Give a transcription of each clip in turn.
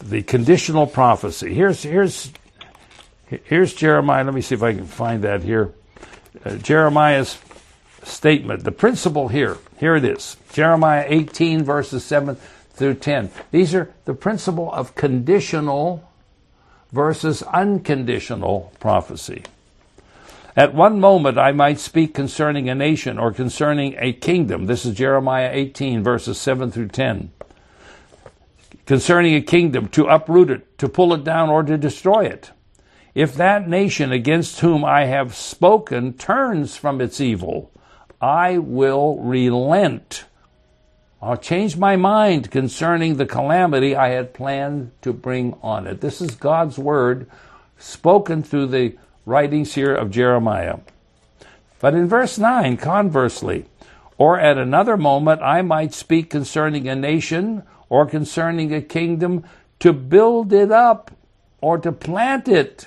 the conditional prophecy. Here's Jeremiah. Let me see if I can find that here. Jeremiah's statement, the principle here. Here it is. Jeremiah 18, verses 7 through 10. These are the principle of conditional versus unconditional prophecy. At one moment I might speak concerning a nation or concerning a kingdom. This is Jeremiah 18, verses 7 through 10. Concerning a kingdom, to uproot it, to pull it down, or to destroy it. If that nation against whom I have spoken turns from its evil, I will relent. I'll change my mind concerning the calamity I had planned to bring on it. This is God's word spoken through the writings here of Jeremiah. But in verse 9, conversely, or at another moment I might speak concerning a nation or concerning a kingdom, to build it up or to plant it.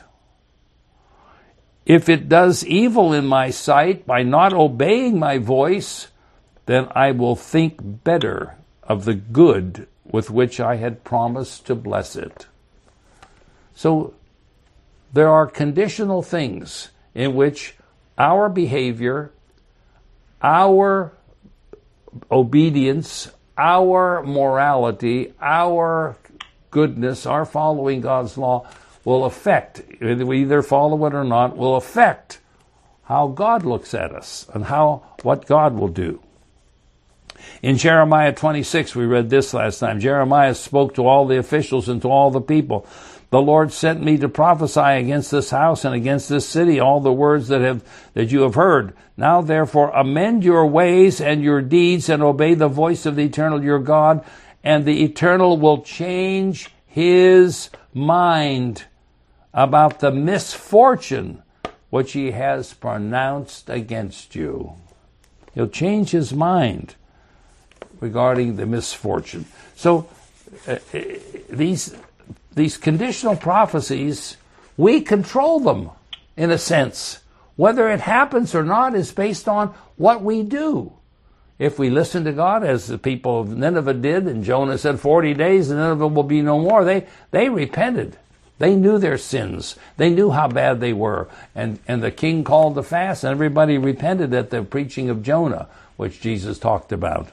If it does evil in my sight by not obeying my voice, then I will think better of the good with which I had promised to bless it. So there are conditional things in which our behavior, our obedience, our morality, our goodness, our following God's law will affect, whether we either follow it or not, will affect how God looks at us and what God will do. In Jeremiah 26, we read this last time. Jeremiah spoke to all the officials and to all the people. The Lord sent me to prophesy against this house and against this city all the words that you have heard. Now therefore amend your ways and your deeds and obey the voice of the Eternal your God, and the Eternal will change his mind about the misfortune which he has pronounced against you. He'll change his mind regarding the misfortune. So these conditional prophecies, we control them in a sense. Whether it happens or not is based on what we do. If we listen to God, as the people of Nineveh did, and Jonah said 40 days and Nineveh will be no more, they repented. They knew their sins. They knew how bad they were. And the king called the fast, and everybody repented at the preaching of Jonah, which Jesus talked about.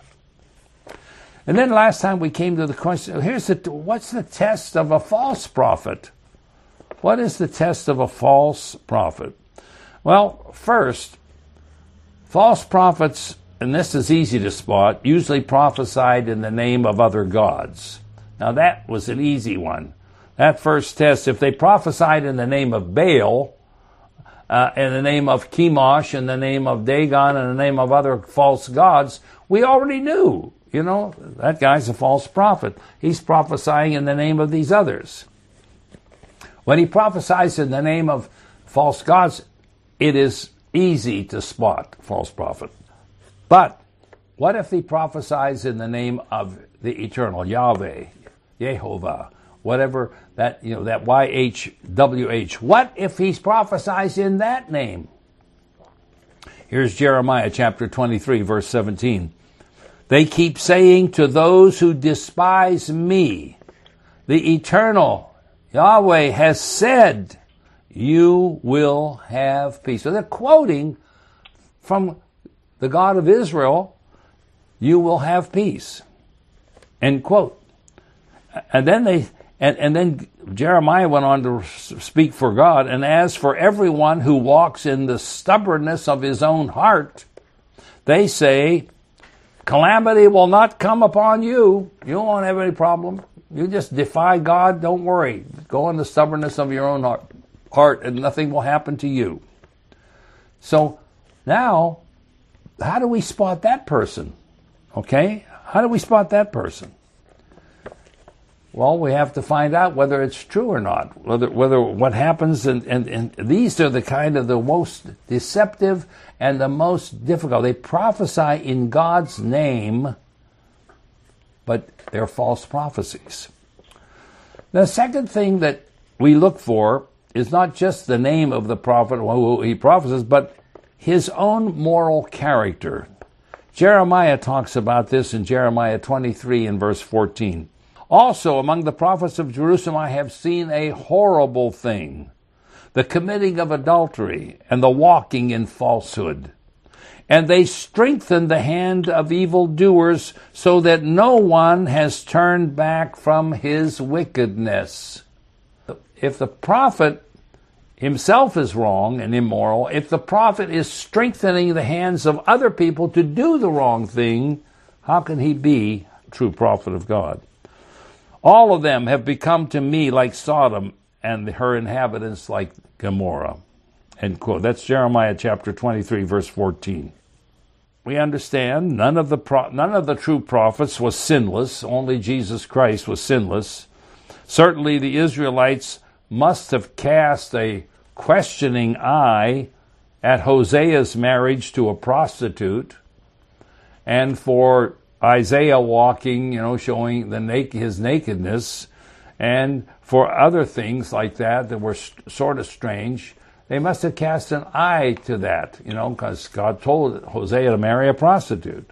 And then last time we came to the question, what's the test of a false prophet? What is the test of a false prophet? Well, first, false prophets, and this is easy to spot, usually prophesied in the name of other gods. Now that was an easy one. That first test, if they prophesied in the name of Baal, in the name of Chemosh, in the name of Dagon, in the name of other false gods, we already knew. That guy's a false prophet. He's prophesying in the name of these others. When he prophesies in the name of false gods, it is easy to spot false prophet. But what if he prophesies in the name of the Eternal, Yahweh, Yehovah, whatever that YHWH? What if he prophesies in that name? Here's Jeremiah chapter 23, verse 17. They keep saying to those who despise me, the Eternal, Yahweh, has said, you will have peace. So they're quoting from the God of Israel, you will have peace. End quote. And then Jeremiah went on to speak for God, and as for everyone who walks in the stubbornness of his own heart, they say, calamity will not come upon you. You won't have any problem. You just defy God. Don't worry. Go in the stubbornness of your own heart and nothing will happen to you. So now, how do we spot that person? Okay? How do we spot that person? Well, we have to find out whether it's true or not. Whether what happens, and these are the kind of the most deceptive and the most difficult. They prophesy in God's name, but they're false prophecies. The second thing that we look for is not just the name of the prophet who he prophesies, but his own moral character. Jeremiah talks about this in Jeremiah 23 and verse 14. Also, among the prophets of Jerusalem I have seen a horrible thing, the committing of adultery and the walking in falsehood. And they strengthen the hand of evildoers, so that no one has turned back from his wickedness. If the prophet himself is wrong and immoral, if the prophet is strengthening the hands of other people to do the wrong thing, how can he be a true prophet of God? All of them have become to me like Sodom, and her inhabitants like Gomorrah. End quote. That's Jeremiah chapter 23, verse 14. We understand none of the true prophets was sinless. Only Jesus Christ was sinless. Certainly the Israelites must have cast a questioning eye at Hosea's marriage to a prostitute, and for Isaiah walking, showing his nakedness, and for other things like that were sort of strange. They must have cast an eye to that, because God told Hosea to marry a prostitute.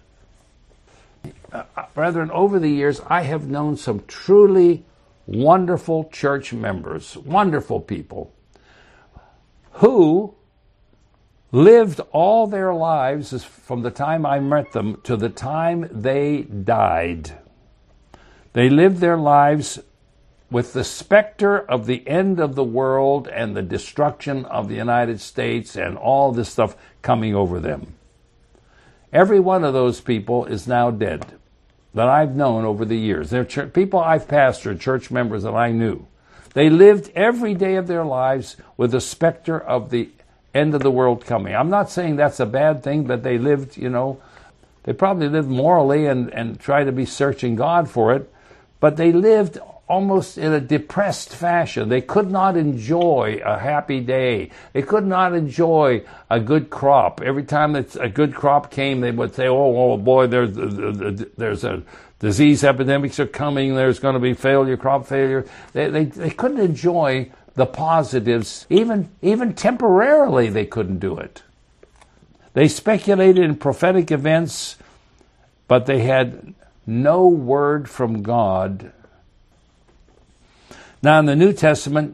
Brethren, over the years, I have known some truly wonderful church members, wonderful people, who lived all their lives from the time I met them to the time they died. They lived their lives with the specter of the end of the world and the destruction of the United States and all this stuff coming over them. Every one of those people is now dead that I've known over the years. They're people I've pastored, church members that I knew. They lived every day of their lives with the specter of the end of the world coming. I'm not saying that's a bad thing, but they lived, they probably lived morally and tried to be searching God for it, but they lived almost in a depressed fashion. They could not enjoy a happy day. They could not enjoy a good crop. Every time that a good crop came, they would say, oh boy, there's a disease epidemics are coming, there's going to be failure, crop failure. They couldn't enjoy the positives. Even temporarily, they couldn't do it. They speculated in prophetic events, but they had no word from God. Now, in the New Testament,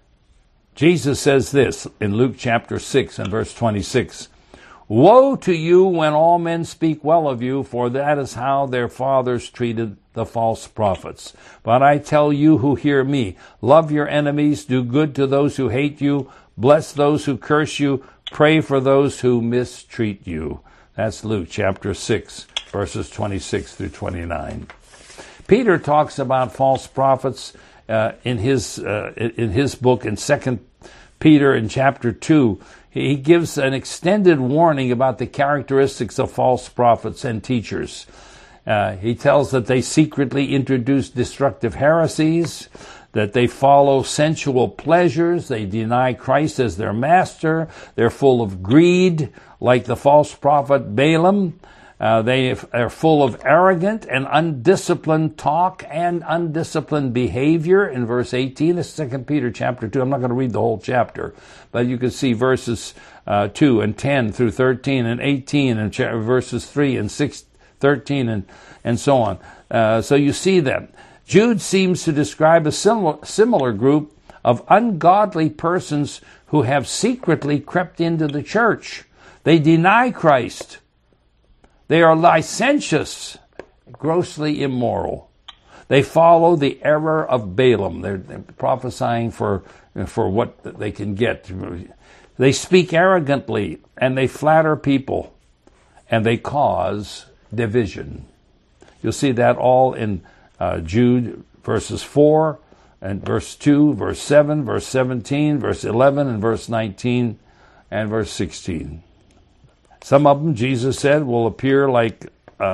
Jesus says this in Luke chapter 6 and verse 26, "Woe to you when all men speak well of you, for that is how their fathers treated the false prophets. But I tell you who hear me, love your enemies, do good to those who hate you, bless those who curse you, pray for those who mistreat you." That's Luke chapter 6, verses 26 through 29. Peter talks about false prophets in his book in 2 Peter in chapter 2. He gives an extended warning about the characteristics of false prophets and teachers. He tells that they secretly introduce destructive heresies, that they follow sensual pleasures, they deny Christ as their master, they're full of greed, like the false prophet Balaam. They are full of arrogant and undisciplined talk and undisciplined behavior. In verse 18 of 2 Peter chapter 2, I'm not going to read the whole chapter, but you can see verses 2 and 10 through 13 and 18 and verses 3 and 6, 13 and so on. So you see them. Jude seems to describe a similar group of ungodly persons who have secretly crept into the church. They deny Christ. They are licentious, grossly immoral. They follow the error of Balaam. They're prophesying for what they can get. They speak arrogantly, and they flatter people, and they cause division. You'll see that all in Jude verses 4 and verse 2, verse 7, verse 17, verse 11, and verse 19, and verse 16. Some of them, Jesus said, will appear like,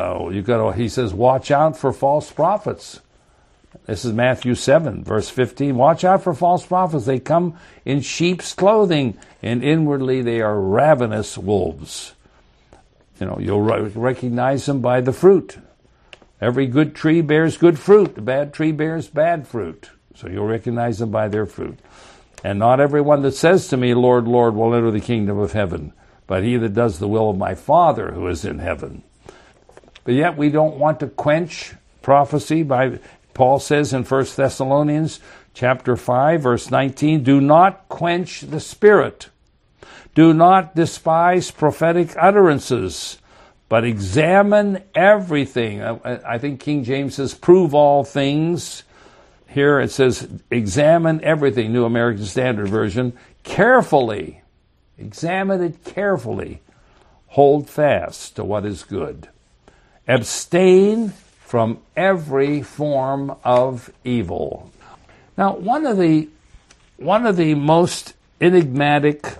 he says, watch out for false prophets. This is Matthew 7, verse 15. Watch out for false prophets. They come in sheep's clothing, and inwardly they are ravenous wolves. You'll recognize them by the fruit. Every good tree bears good fruit. A bad tree bears bad fruit. So you'll recognize them by their fruit. And not everyone that says to me, Lord, Lord, will enter the kingdom of heaven, but he that does the will of my Father who is in heaven. But yet we don't want to quench prophecy by Paul says in 1 Thessalonians chapter 5, verse 19, do not quench the Spirit. Do not despise prophetic utterances, but examine everything. I think King James says, prove all things. Here it says, examine everything, New American Standard Version, carefully. Examine it carefully. Hold fast to what is good. Abstain from every form of evil. Now, one of the most enigmatic,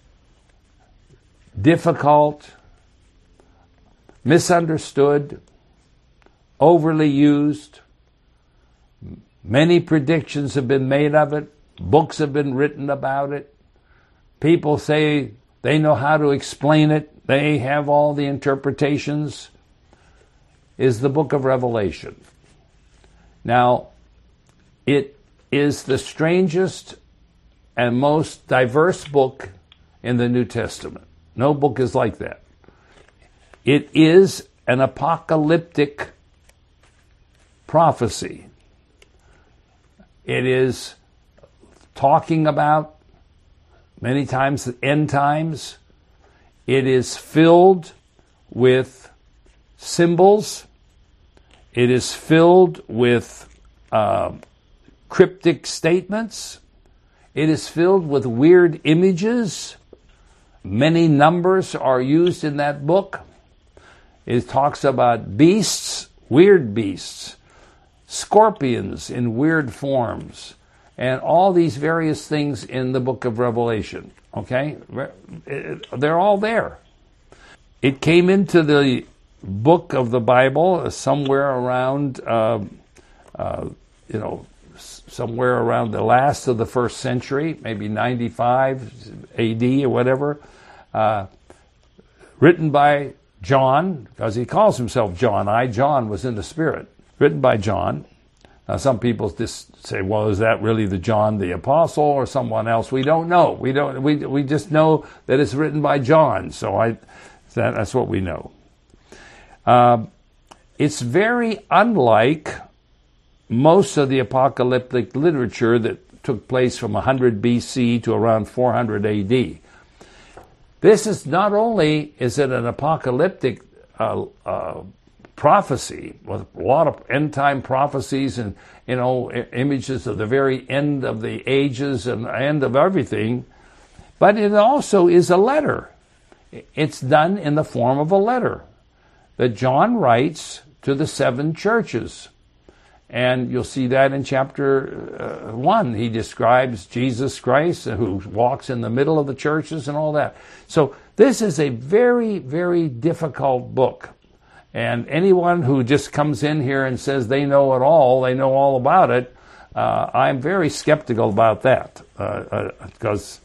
difficult, misunderstood, overly used, many predictions have been made of it, books have been written about it, people say they know how to explain it, they have all the interpretations, is the book of Revelation. Now, it is the strangest and most diverse book in the New Testament. No book is like that. It is an apocalyptic prophecy. It is talking about, many times, the end times. It is filled with symbols. It is filled with cryptic statements. It is filled with weird images. Many numbers are used in that book. It talks about beasts, weird beasts, scorpions in weird forms, and all these various things in the book of Revelation. Okay? They're all there. It came into the book of the Bible somewhere around, somewhere around the last of the first century, maybe 95 AD or whatever, written by John, because he calls himself John. John, was in the Spirit. Written by John. Now, some people just say, well, is that really the John the Apostle or someone else? We don't know. We just know that it's written by John. So that's what we know. It's very unlike most of the apocalyptic literature that took place from 100 BC to around 400 AD. This is not only is it an apocalyptic prophecy with a lot of end time prophecies and images of the very end of the ages and end of everything, but it also is a letter. It's done in the form of a letter that John writes to the 7 churches. And you'll see that in chapter 1. He describes Jesus Christ, who walks in the middle of the churches and all that. So this is a very, very difficult book. And anyone who just comes in here and says they know it all, they know all about it, I'm very skeptical about that. Because,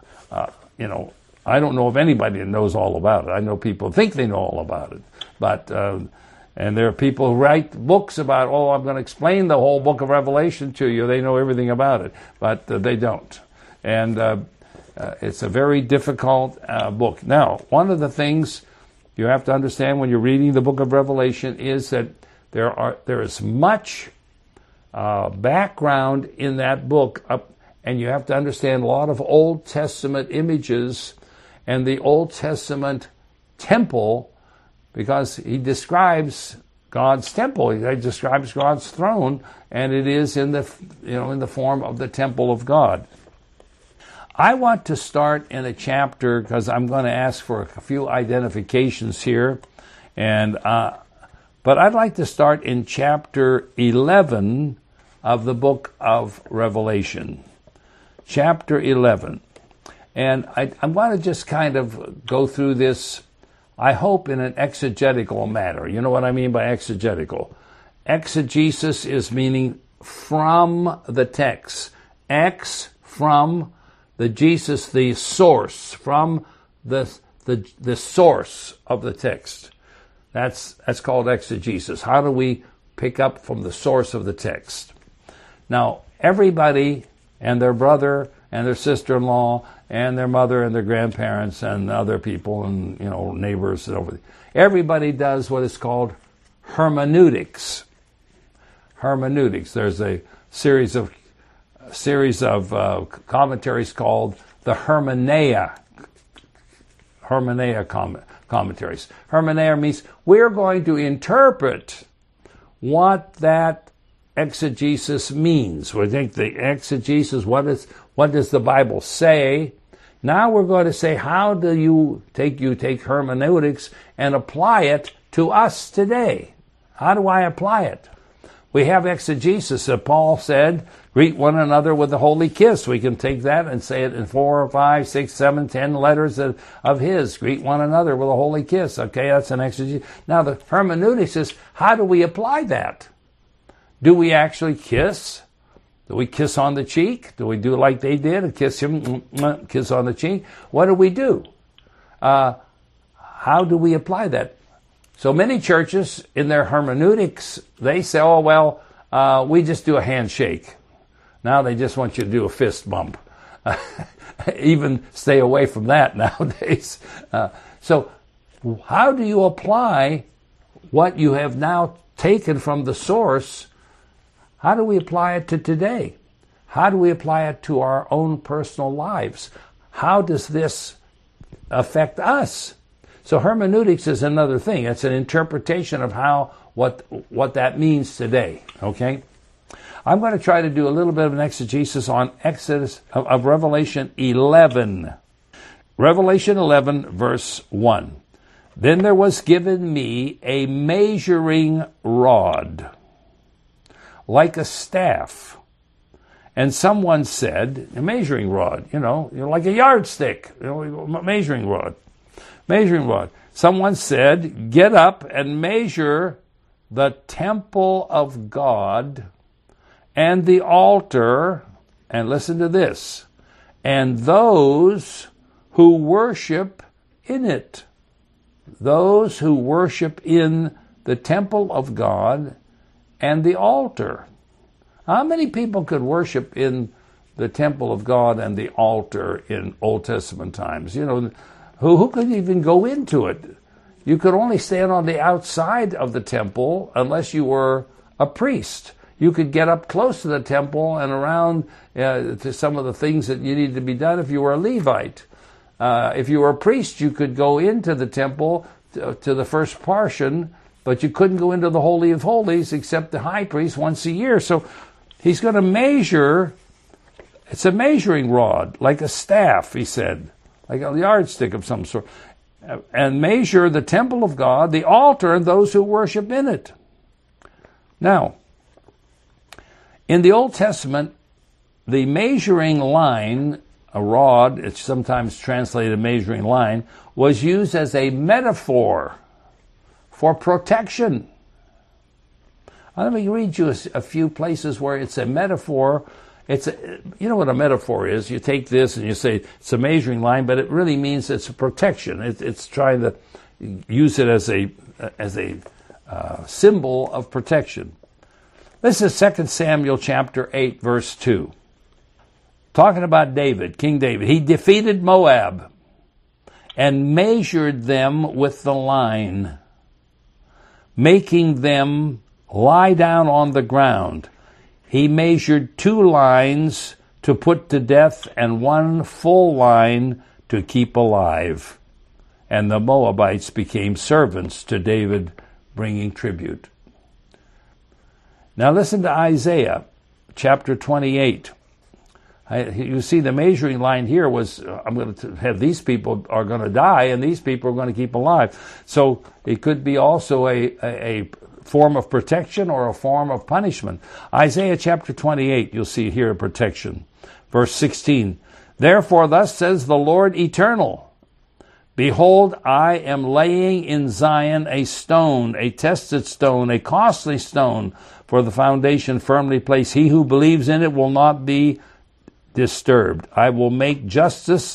I don't know of anybody that knows all about it. I know people think they know all about it. But and there are people who write books about, I'm going to explain the whole book of Revelation to you. They know everything about it, but they don't. And it's a very difficult book. Now, one of the things you have to understand when you're reading the book of Revelation is that there is much background in that book, and you have to understand a lot of Old Testament images and the Old Testament temple, because he describes God's temple. He describes God's throne, and it is in the form of the temple of God. I want to start in a chapter because I'm going to ask for a few identifications here, but I'd like to start in chapter 11 of the book of Revelation. Chapter 11. And I want to just kind of go through this, I hope, in an exegetical manner. You know what I mean by exegetical? Exegesis is meaning from the text. From the Jesus, the source, from the source of the text. That's called exegesis. How do we pick up from the source of the text? Now, everybody and their brother and their sister-in-law and their mother and their grandparents and other people and, neighbors and everything. Everybody does what is called hermeneutics. hermeneutics. There's a series of commentaries called the Hermeneia commentaries. Hermeneia means we're going to interpret what that exegesis means. We think the exegesis, what does the Bible say? Now we're going to say, how do you take hermeneutics and apply it to us today? How do I apply it? We have exegesis that Paul said, greet one another with a holy kiss. We can take that and say it in 4, 5, 6, 7, 10 letters of his. Greet one another with a holy kiss. Okay, that's an exegesis. Now the hermeneutics is, how do we apply that? Do we actually kiss? Do we kiss on the cheek? Do we do like they did and kiss him, kiss on the cheek? What do we do? How do we apply that? So many churches in their hermeneutics, they say, oh, well, we just do a handshake. Now they just want you to do a fist bump. Even stay away from that nowadays. So how do you apply what you have now taken from the source? How do we apply it to today? How do we apply it to our own personal lives? How does this affect us? So hermeneutics is another thing. It's an interpretation of what that means today. Okay? I'm going to try to do a little bit of an exegesis on Revelation 11. Revelation 11, verse 1. Then there was given me a measuring rod, like a staff. And someone said, a measuring rod, like a yardstick, measuring rod. Measuring rod. Someone said, get up and measure the temple of God and the altar, and listen to this, and those who worship in it. Those who worship in the temple of God and the altar. How many people could worship in the temple of God and the altar in Old Testament times? Who could even go into it? You could only stand on the outside of the temple unless you were a priest. You could get up close to the temple and around to some of the things that you needed to be done if you were a Levite. If you were a priest, you could go into the temple to the first portion, but you couldn't go into the Holy of Holies except the high priest once a year. So he's going to measure. It's a measuring rod, like a staff, he said, like a yardstick of some sort, and measure the temple of God, the altar, and those who worship in it. Now, in the Old Testament, the measuring line, a rod, it's sometimes translated measuring line, was used as a metaphor for protection. Let me read you a few places where it's a metaphor. You know what a metaphor is? You take this and you say it's a measuring line, but it really means it's a protection. It's trying to use it as a symbol of protection. This is 2 Samuel chapter 8, verse 2. Talking about David, King David. He defeated Moab and measured them with the line, making them lie down on the ground. He measured 2 lines to put to death and 1 full line to keep alive. And the Moabites became servants to David, bringing tribute. Now listen to Isaiah chapter 28. You see, the measuring line here was, I'm going to have these people are going to die and these people are going to keep alive. So it could be also a form of protection or a form of punishment. Isaiah chapter 28, you'll see here protection. Verse 16, therefore thus says the Lord Eternal, behold, I am laying in Zion a stone, a tested stone, a costly stone, for the foundation firmly placed. He who believes in it will not be disturbed. I will make justice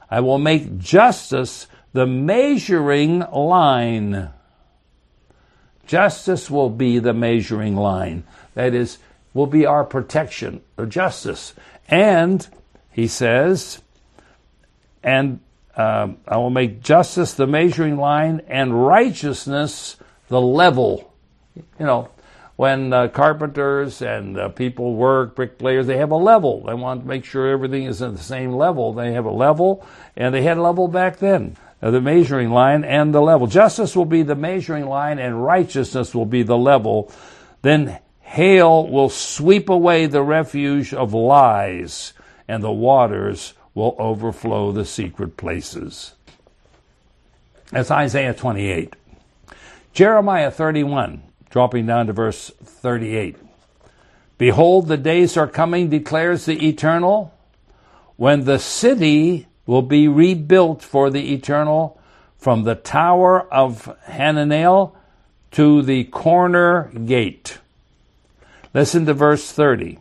the measuring line. Justice will be the measuring line. That is, will be our protection of justice. And, he says, I will make justice the measuring line and righteousness the level. when carpenters and people work, bricklayers, they have a level. They want to make sure everything is at the same level. They have a level, and they had a level back then. The measuring line and the level. Justice will be the measuring line, and righteousness will be the level. Then hail will sweep away the refuge of lies, and the waters will overflow the secret places. That's Isaiah 28. Jeremiah 31, dropping down to verse 38. Behold, the days are coming, declares the Eternal, when the city will be rebuilt for the Eternal, from the tower of Hananel to the corner gate. Listen to verse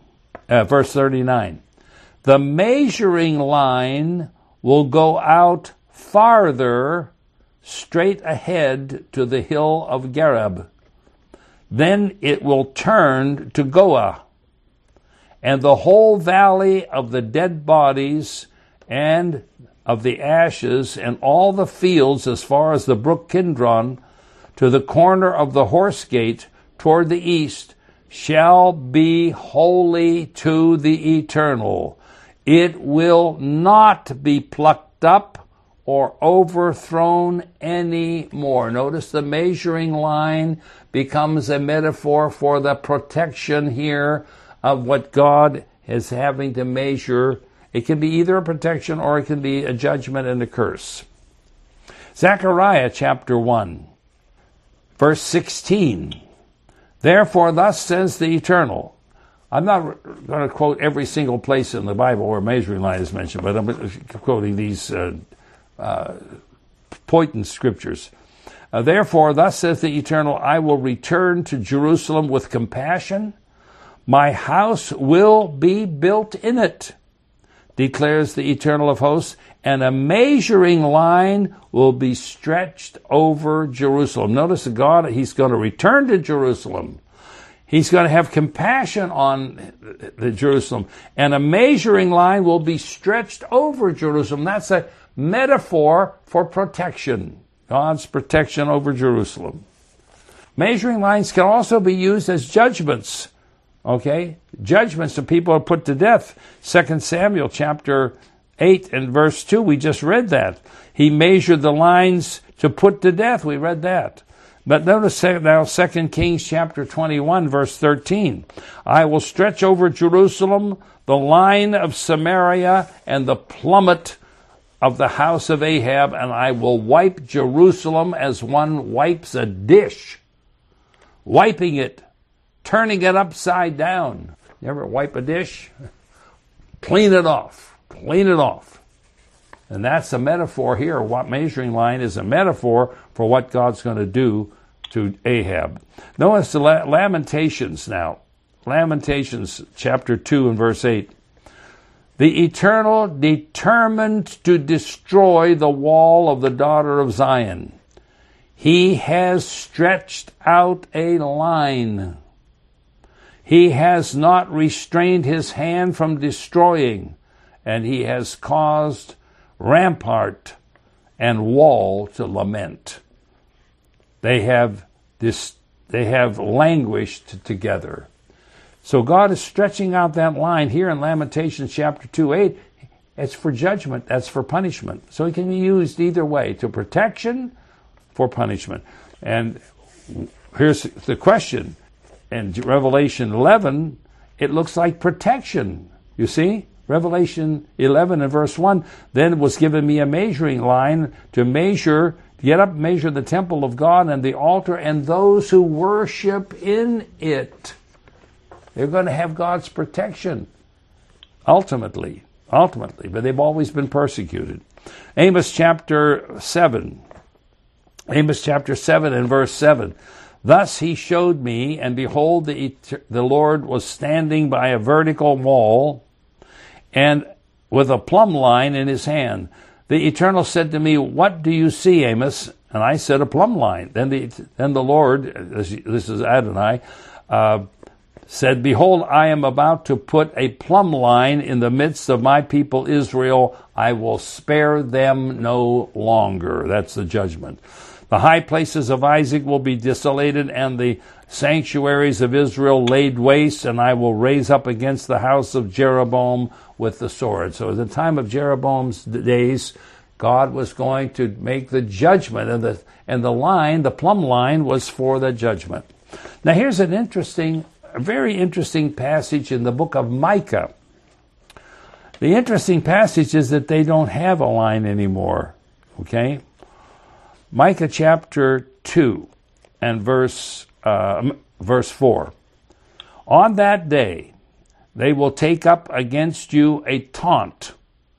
39. The measuring line will go out farther, straight ahead to the hill of Gareb. Then it will turn to Goah, and the whole valley of the dead bodies and of the ashes, and all the fields as far as the brook Kidron, to the corner of the horse gate toward the east, shall be holy to the Eternal. It will not be plucked up or overthrown any more. Notice the measuring line becomes a metaphor for the protection here of what God is having to measure. It can be either a protection or it can be a judgment and a curse. Zechariah chapter 1, verse 16. Therefore, thus says the Eternal. I'm not going to quote every single place in the Bible where measuring line is mentioned, but I'm quoting these poignant scriptures. Therefore, thus says the Eternal, I will return to Jerusalem with compassion. My house will be built in it, declares the Eternal of hosts, and a measuring line will be stretched over Jerusalem. Notice that God, he's going to return to Jerusalem. He's going to have compassion on the Jerusalem, and a measuring line will be stretched over Jerusalem. That's a metaphor for protection, God's protection over Jerusalem. Measuring lines can also be used as judgments. Okay? Judgments to people are put to death. 2 Samuel chapter 8 and verse 2, we just read that. He measured the lines to put to death. We read that. But notice now 2 Kings chapter 21 verse 13. I will stretch over Jerusalem the line of Samaria and the plummet of the house of Ahab, and I will wipe Jerusalem as one wipes a dish. Wiping it, turning it upside down. You ever wipe a dish? Clean it off. Clean it off. And that's a metaphor here. What measuring line is a metaphor for what God's going to do to Ahab. Notice the Lamentations now. Lamentations chapter 2 and verse 8. The Eternal determined to destroy the wall of the daughter of Zion. He has stretched out a line. He has not restrained his hand from destroying, and he has caused rampart and wall to lament. They have languished together. So God is stretching out that line here in Lamentations chapter 2:8. It's for judgment. That's for punishment. So it can be used either way, to protection, for punishment. And here's the question. In Revelation 11, it looks like protection. You see? Revelation 11 and verse 1, then was given me a measuring line to measure, get up, measure the temple of God and the altar and those who worship in it. They're going to have God's protection, ultimately, but they've always been persecuted. Amos chapter 7 and verse 7. Thus he showed me, and behold, the Lord was standing by a vertical wall, and with a plumb line in his hand. The Eternal said to me, what do you see, Amos? And I said, a plumb line. Then the Lord, this is Adonai, said, behold, I am about to put a plumb line in the midst of my people Israel. I will spare them no longer. That's the judgment. The high places of Isaac will be desolated, and the sanctuaries of Israel laid waste, and I will raise up against the house of Jeroboam with the sword. So at the time of Jeroboam's days, God was going to make the judgment, and the plumb line was for the judgment. Now here's a very interesting passage in the book of Micah. The interesting passage is that they don't have a line anymore. Okay? Micah chapter 2 and verse 4. On that day they will take up against you a taunt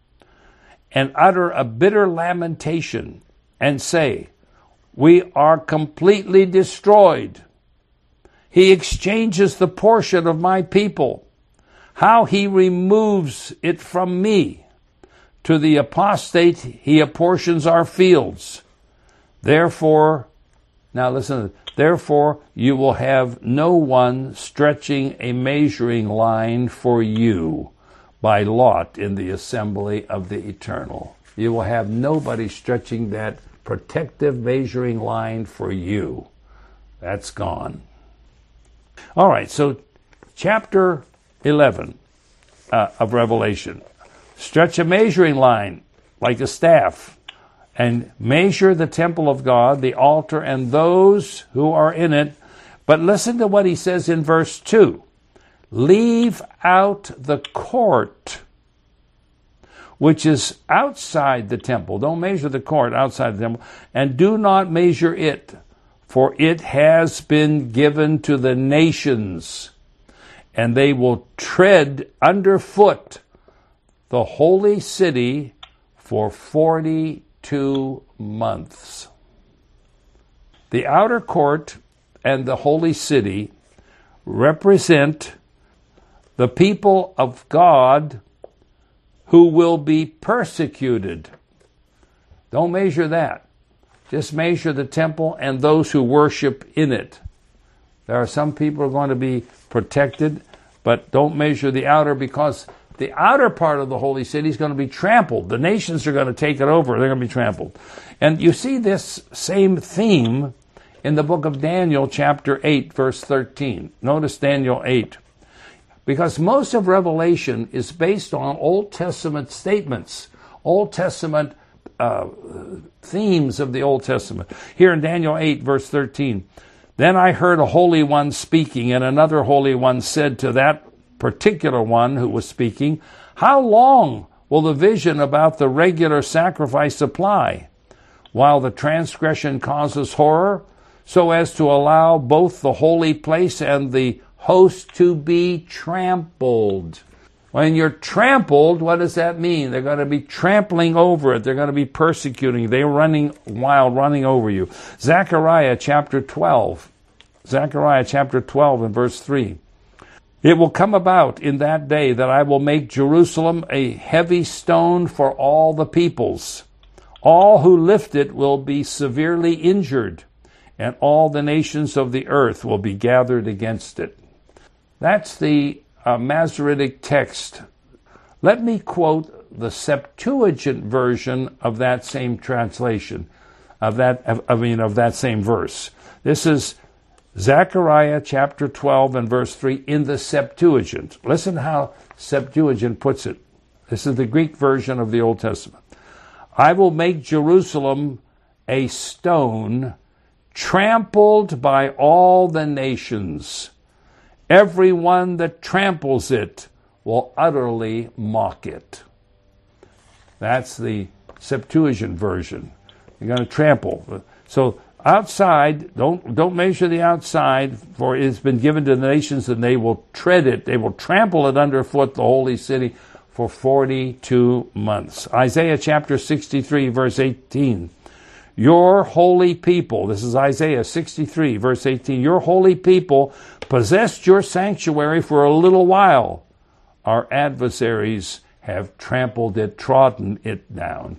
and utter a bitter lamentation and say, we are completely destroyed. He exchanges the portion of my people. How he removes it from me. To the apostate he apportions our fields. Therefore, now listen, therefore you will have no one stretching a measuring line for you by lot in the assembly of the eternal. You will have nobody stretching that protective measuring line for you. That's gone. All right, so chapter 11 of Revelation. Stretch a measuring line like a staff and measure the temple of God, the altar, and those who are in it. But listen to what he says in verse 2. Leave out the court, which is outside the temple. Don't measure the court outside the temple, and do not measure it, for it has been given to the nations, and they will tread underfoot the holy city for 42 months. The outer court and the holy city represent the people of God who will be persecuted. Don't measure that. Just measure the temple and those who worship in it. There are some people who are going to be protected, but don't measure the outer, because the outer part of the holy city is going to be trampled. The nations are going to take it over. They're going to be trampled. And you see this same theme in the book of Daniel, chapter 8, verse 13. Notice Daniel 8. Because most of Revelation is based on Old Testament statements, Old Testament themes of the Old Testament. Here in Daniel 8, verse 13, then I heard a holy one speaking, and another holy one said to that particular one who was speaking, how long will the vision about the regular sacrifice apply, while the transgression causes horror, so as to allow both the holy place and the host to be trampled? When you're trampled, what does that mean? They're going to be trampling over it. They're going to be persecuting. They're running wild, running over you. Zechariah chapter 12. Zechariah chapter 12 and verse 3. It will come about in that day that I will make Jerusalem a heavy stone for all the peoples. All who lift it will be severely injured, and all the nations of the earth will be gathered against it. That's the Masoretic text. Let me quote the Septuagint version of that same translation, of that same verse. This is Zechariah chapter 12 and verse 3 in the Septuagint. Listen how Septuagint puts it. This is the Greek version of the Old Testament. I will make Jerusalem a stone trampled by all the nations. Everyone that tramples it will utterly mock it. That's the Septuagint version. You're going to trample. So outside, don't measure the outside, for it has been given to the nations, and they will tread it. They will trample it underfoot, the holy city, for 42 months. Isaiah chapter 63, verse 18. Your holy people, this is Isaiah 63, verse 18, your holy people possessed your sanctuary for a little while. Our adversaries have trampled it, trodden it down.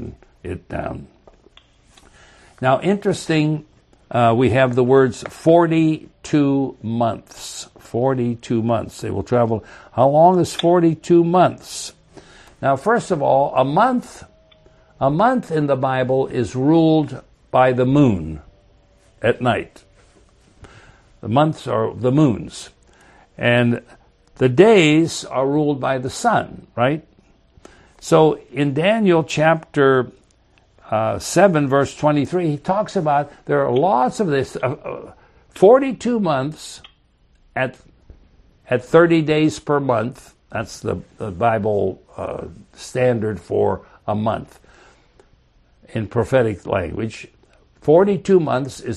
Now, interesting, we have the words 42 months. 42 months. They will travel. How long is 42 months? Now, first of all, a month in the Bible is ruled by the moon at night. The months are the moons. And the days are ruled by the sun, right? So in Daniel chapter 7, verse 23, he talks about there are lots of this, 42 months at 30 days per month. That's the Bible standard for a month in prophetic language. 42 months is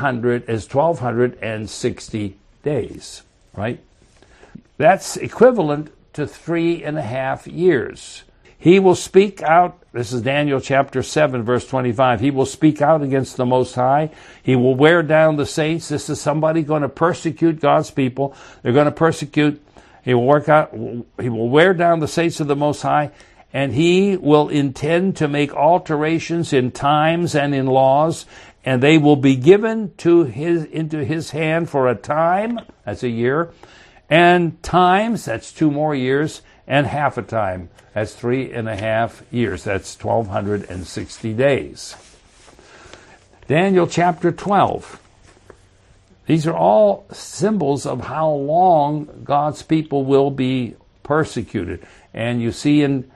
1,260 days, right? That's equivalent to 3.5 years. He will speak out, this is Daniel chapter 7, verse 25. He will speak out against the Most High. He will wear down the saints. This is somebody going to persecute God's people. They're going to persecute. He will wear down the saints of the Most High, and he will intend to make alterations in times and in laws, and they will be given into his hand for a time, that's a year, and times, that's 2 more years, and half a time, that's 3.5 years. That's 1,260 days. Daniel chapter 12. These are all symbols of how long God's people will be persecuted. And you see in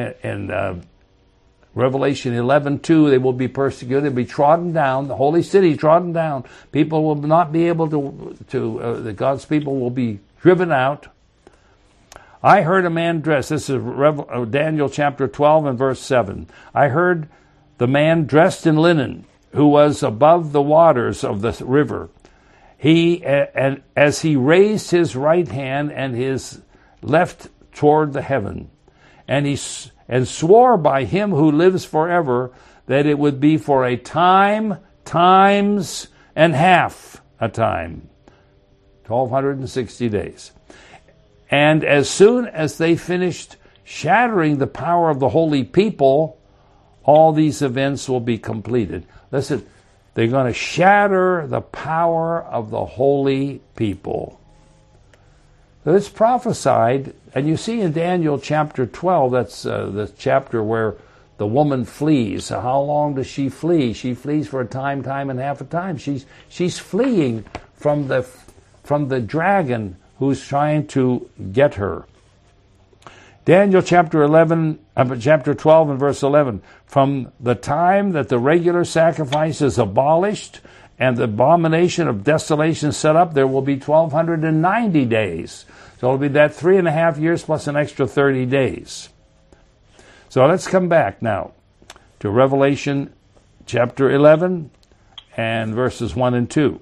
Revelation 11:2, they will be persecuted. They'll be trodden down. The holy city trodden down. People will not be able to God's people will be driven out. I heard a man dressed, this is Daniel chapter 12 and verse 7. I heard the man dressed in linen, who was above the waters of the river. And as he raised his right hand and his left toward the heaven, and swore by him who lives forever that it would be for a time, times, and half a time. 1,260 days. And as soon as they finished shattering the power of the holy people, all these events will be completed. Listen, they're going to shatter the power of the holy people. So it's prophesied, and you see in Daniel chapter 12, that's the chapter where the woman flees. So how long does she flee? She flees for a time, and half a time. She's fleeing from the dragon who's trying to get her. Daniel chapter 12 and verse 11. From the time that the regular sacrifice is abolished and the abomination of desolation set up, there will be 1,290 days. So it'll be that 3.5 years plus an extra 30 days. So let's come back now to Revelation chapter 11 and verses 1 and 2.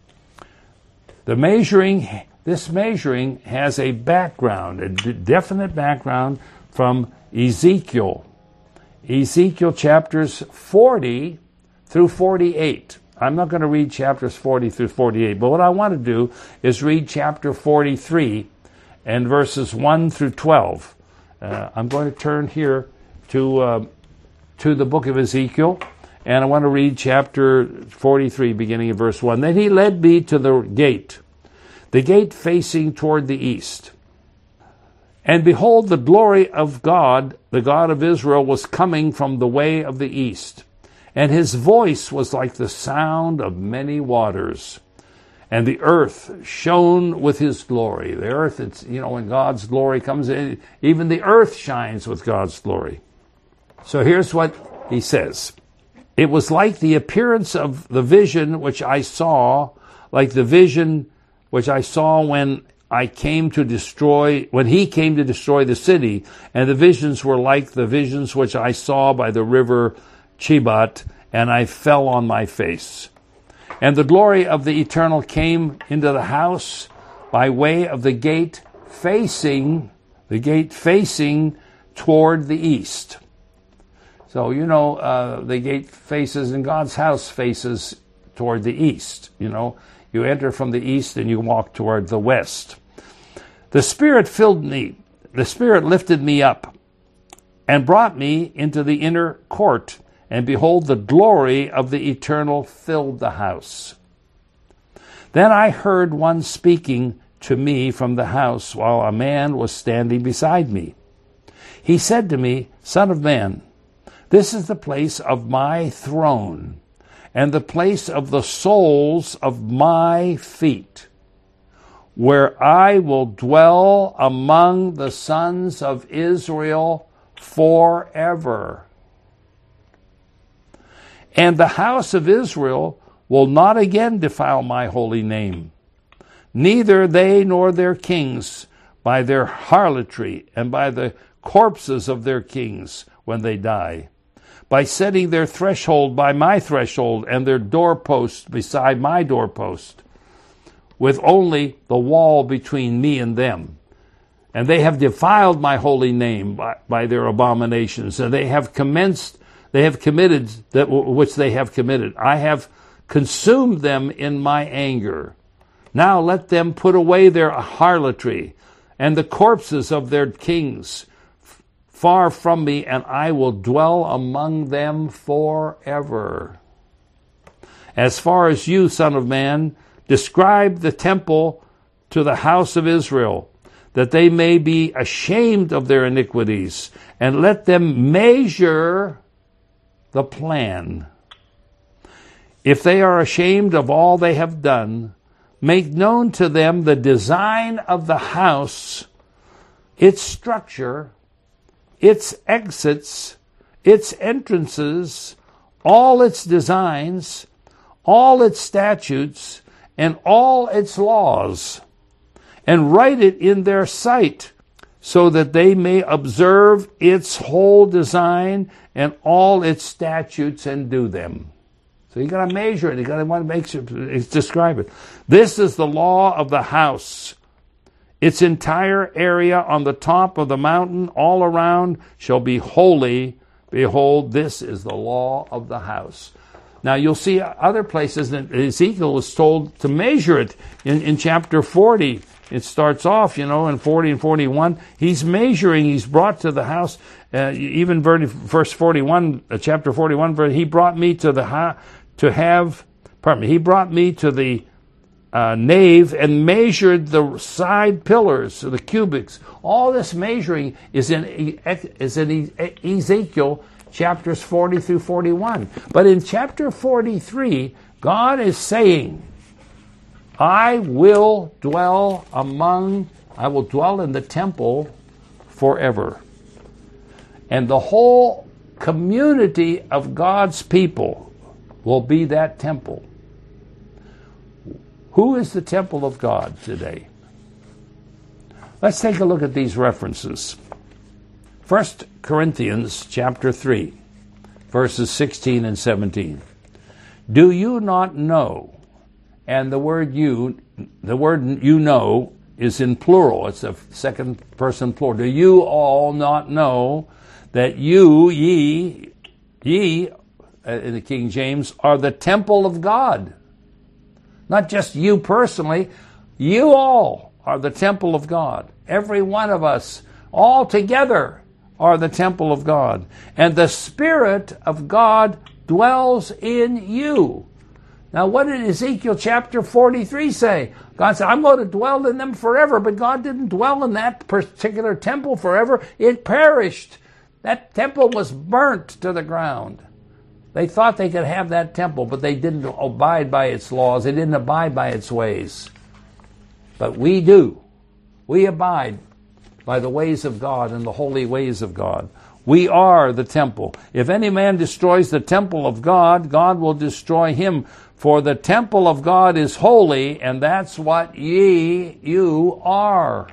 This measuring has a background, a definite background from Ezekiel. Ezekiel chapters 40 through 48. I'm not going to read chapters 40 through 48, but what I want to do is read chapter 43 and verses 1 through 12. I'm going to turn here to the book of Ezekiel, and I want to read chapter 43, beginning in verse 1. Then he led me to the gate facing toward the east. And behold, the glory of God, the God of Israel, was coming from the way of the east. And his voice was like the sound of many waters. And the earth shone with his glory. The earth, when God's glory comes in, even the earth shines with God's glory. So here's what he says. It was like the appearance of the vision which I saw, like the vision which I saw when he came to destroy the city, and the visions were like the visions which I saw by the river Chebat, and I fell on my face. And the glory of the Eternal came into the house by way of the gate facing toward the east. So, the gate faces, and God's house faces toward the east, You enter from the east and you walk toward the west. The Spirit filled me. The Spirit lifted me up and brought me into the inner court. And behold, the glory of the Eternal filled the house. Then I heard one speaking to me from the house while a man was standing beside me. He said to me, Son of man, this is the place of my throne, and the place of the soles of my feet, where I will dwell among the sons of Israel forever. And the house of Israel will not again defile my holy name, neither they nor their kings, by their harlotry and by the corpses of their kings when they die, by setting their threshold by my threshold and their doorpost beside my doorpost, with only the wall between me and them. And they have defiled my holy name by their abominations, and they have committed that which they have committed. I have consumed them in my anger. Now let them put away their harlotry and the corpses of their kings far from me, and I will dwell among them forever. As far as you, Son of Man, describe the temple to the house of Israel, that they may be ashamed of their iniquities, and let them measure the plan. If they are ashamed of all they have done, make known to them the design of the house, its structure, its exits, its entrances, all its designs, all its statutes, and all its laws, and write it in their sight, so that they may observe its whole design and all its statutes and do them. So you got to measure it. You got to want to make sure, describe it. This is the law of the house. Its entire area on the top of the mountain all around shall be holy. Behold, this is the law of the house. Now you'll see other places that Ezekiel is told to measure it. In chapter 40, it starts off, in 40 and 41. He's measuring. He's brought to the house. Even verse 41, chapter 41. He brought me to the He brought me to the nave and measured the side pillars, the cubics. All this measuring is in Ezekiel chapters 40 through 41. But in chapter 43, God is saying, I will dwell in the temple forever. And the whole community of God's people will be that temple. Who is the temple of God today? Let's take a look at these references. 1 Corinthians chapter 3, verses 16 and 17. Do you not know? And the word you know is in plural. It's a second person plural. Do you all not know that ye, in the King James, are the temple of God? Not just you personally, you all are the temple of God. Every one of us, all together, are the temple of God. And the Spirit of God dwells in you. Now, what did Ezekiel chapter 43 say? God said, I'm going to dwell in them forever. But God didn't dwell in that particular temple forever. It perished. That temple was burnt to the ground. They thought they could have that temple, but they didn't abide by its laws. They didn't abide by its ways. But we do. We abide by the ways of God and the holy ways of God. We are the temple. If any man destroys the temple of God, God will destroy him. For the temple of God is holy, and that's what you are.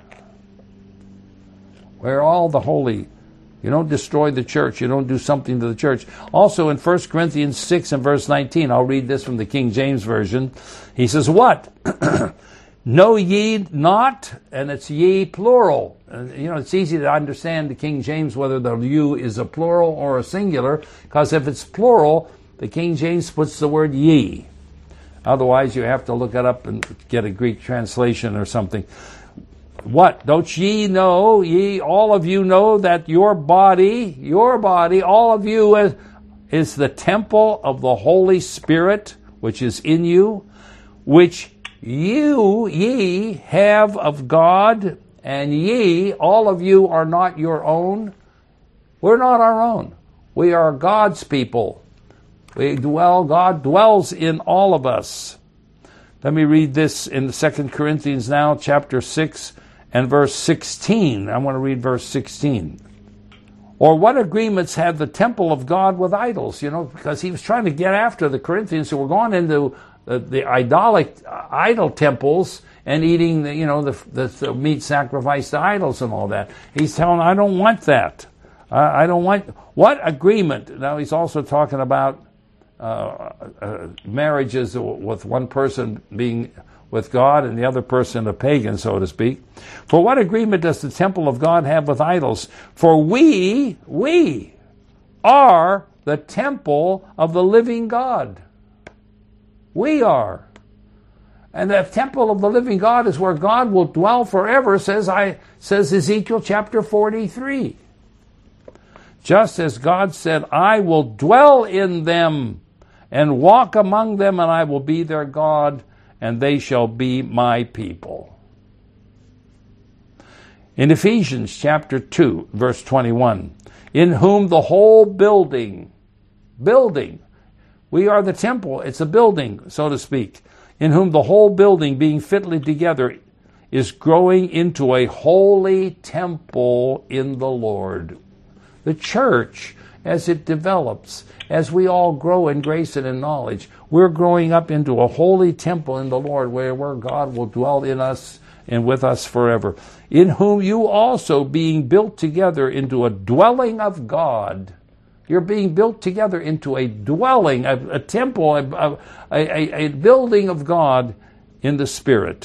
We're all the holy. You don't destroy the church. You don't do something to the church. Also in 1 Corinthians 6 and verse 19, I'll read this from the King James Version. He says, what? Know ye not, and it's ye plural. It's easy to understand the King James whether the you is a plural or a singular, because if it's plural, the King James puts the word ye. Otherwise, you have to look it up and get a Greek translation or something. What? Don't ye know, all of you know that your body, all of you is the temple of the Holy Spirit, which is in you, which ye have of God, and ye, all of you, are not your own. We're not our own. We are God's people. God dwells in all of us. Let me read this in 2 Corinthians now, chapter 6 and verse 16. I want to read verse 16. Or what agreements had the temple of God with idols? Because he was trying to get after the Corinthians who were going into the idol temples and eating the meat sacrificed to idols and all that. He's telling them, I don't want that. I don't want... What agreement? Now he's also talking about marriages with one person being with God and the other person a pagan, so to speak. For what agreement does the temple of God have with idols? For we are the temple of the living God. We are. And the temple of the living God is where God will dwell forever, says Ezekiel chapter 43. Just as God said, I will dwell in them and walk among them, and I will be their God, and they shall be my people. In Ephesians chapter 2, verse 21, in whom the whole building, we are the temple, it's a building, so to speak, in whom the whole building being fitly together is growing into a holy temple in the Lord. The church, as it develops, as we all grow in grace and in knowledge, we're growing up into a holy temple in the Lord where God will dwell in us and with us forever. In whom you also being built together into a dwelling of God. You're being built together into a dwelling, a temple, a building of God in the Spirit.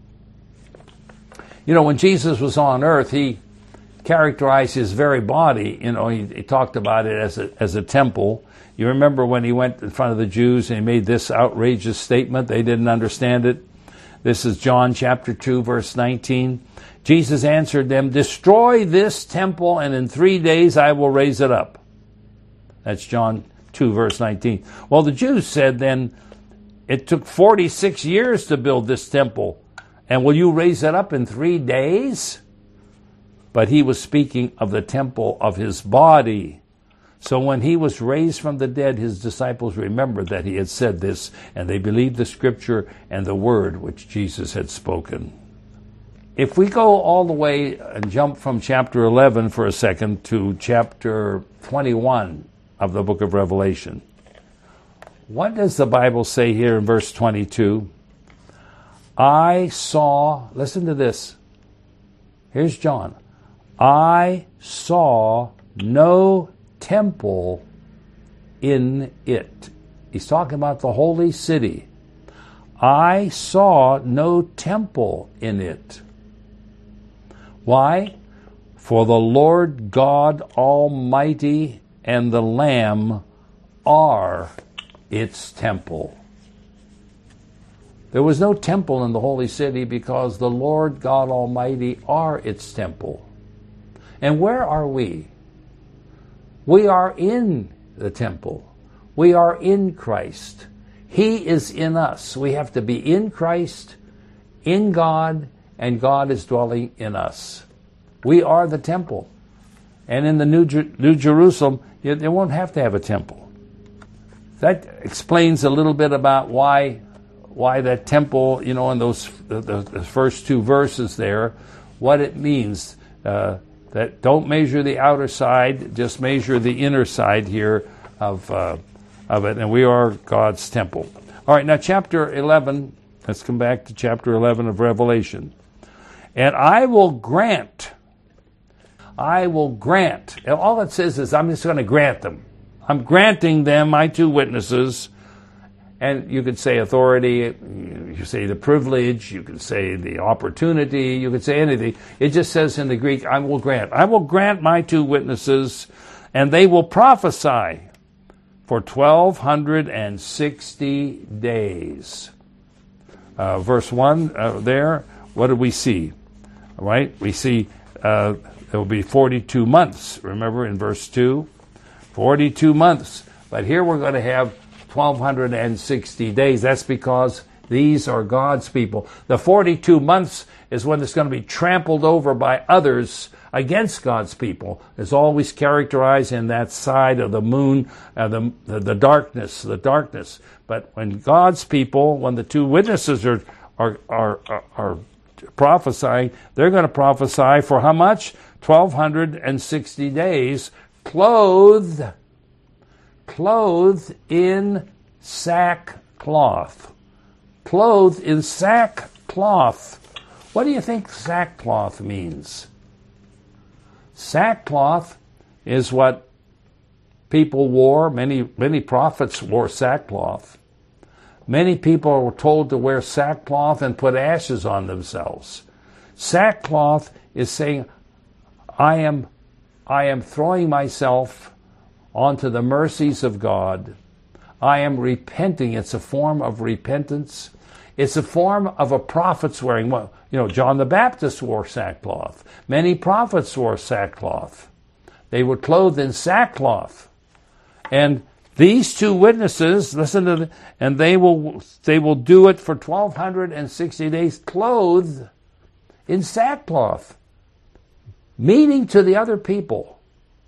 When Jesus was on earth, he characterized his very body. He talked about it as a temple. You remember when he went in front of the Jews and he made this outrageous statement? They didn't understand it. This is John chapter 2, verse 19. Jesus answered them, destroy this temple, and in 3 days I will raise it up. That's John 2, verse 19. Well, the Jews said then, it took 46 years to build this temple, and will you raise it up in 3 days? But he was speaking of the temple of his body. So when he was raised from the dead, his disciples remembered that he had said this, and they believed the scripture and the word which Jesus had spoken. If we go all the way and jump from chapter 11 for a second to chapter 21 of the book of Revelation, what does the Bible say here in verse 22? I saw, listen to this. Here's John. I saw no temple in it. He's talking about the holy city. I saw no temple in it. Why? For the Lord God Almighty and the Lamb are its temple. There was no temple in the holy city because the Lord God Almighty are its temple. And where are we? We are in the temple. We are in Christ. He is in us. We have to be in Christ, in God, and God is dwelling in us. We are the temple. And in the New Jerusalem, they won't have to have a temple. That explains a little bit about why that temple, in those the first two verses there, what it means. That don't measure the outer side, just measure the inner side here of it, and we are God's temple. All right, now chapter 11, let's come back to chapter 11 of Revelation. And I will grant, all it says is I'm just going to grant them. I'm granting them, my two witnesses, and you could say authority, you say the privilege, you could say the opportunity, you could say anything. It just says in the Greek, I will grant my two witnesses, and they will prophesy for 1,260 days. Verse 1 there, what do we see? All right, we see there will be 42 months. Remember in verse 2? 42 months. But here we're going to have 1,260 days. That's because these are God's people. The 42 months is when it's going to be trampled over by others against God's people is always characterized in that side of the moon, the darkness. But when God's people, when the two witnesses are prophesying, they're going to prophesy for how much? 1,260 days, clothed in sackcloth. Clothed in sackcloth. What do you think sackcloth means? Sackcloth is what people wore. Many prophets wore sackcloth. Many people were told to wear sackcloth and put ashes on themselves. Sackcloth is saying, I am throwing myself onto the mercies of God. I am repenting. It's a form of repentance. It's a form of a prophet's wearing. Well, John the Baptist wore sackcloth. Many prophets wore sackcloth. They were clothed in sackcloth. And these two witnesses, listen to them, and they will do it for 1,260 days, clothed in sackcloth, meaning to the other people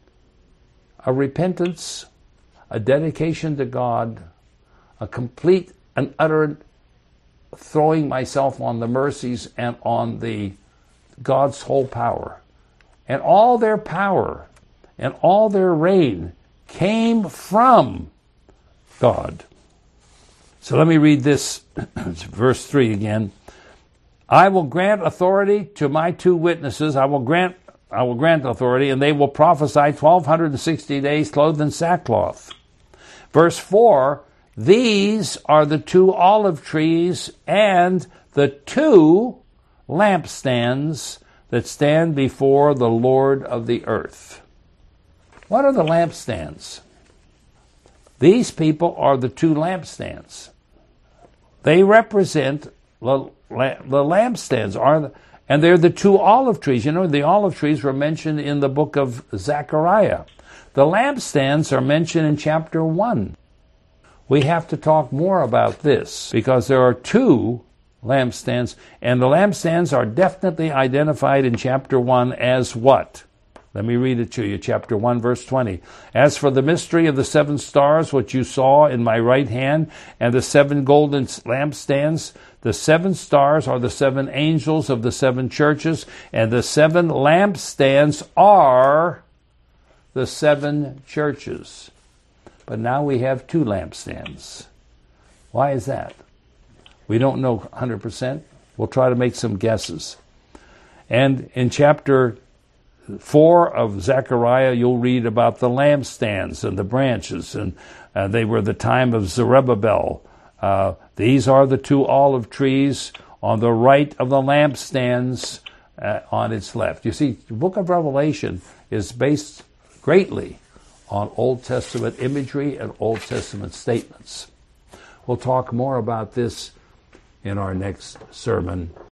a repentance, a dedication to God, a complete and utter throwing myself on the mercies and on the God's whole power. And all their power and all their reign came from God. So let me read this, verse 3 again. I will grant authority to my two witnesses. I will grant authority, and they will prophesy 1,260 days clothed in sackcloth. Verse 4, these are the two olive trees and the two lampstands that stand before the Lord of the earth. What are the lampstands? These people are the two lampstands. They represent the lampstands, and they're the two olive trees. The olive trees were mentioned in the book of Zechariah. The lampstands are mentioned in chapter 1. We have to talk more about this because there are two lampstands, and the lampstands are definitely identified in chapter 1 as what? Let me read it to you, chapter 1, verse 20. As for the mystery of the 7 stars, which you saw in my right hand, and the 7 golden lampstands, the 7 stars are the 7 angels of the 7 churches, and the 7 lampstands are the 7 churches. But now we have 2 lampstands. Why is that? We don't know 100%. We'll try to make some guesses. And in chapter 4 of Zechariah, you'll read about the lampstands and the branches, and they were the time of Zerubbabel. These are the 2 olive trees on the right of the lampstands on its left. You see, the book of Revelation is based greatly on Old Testament imagery and Old Testament statements. We'll talk more about this in our next sermon.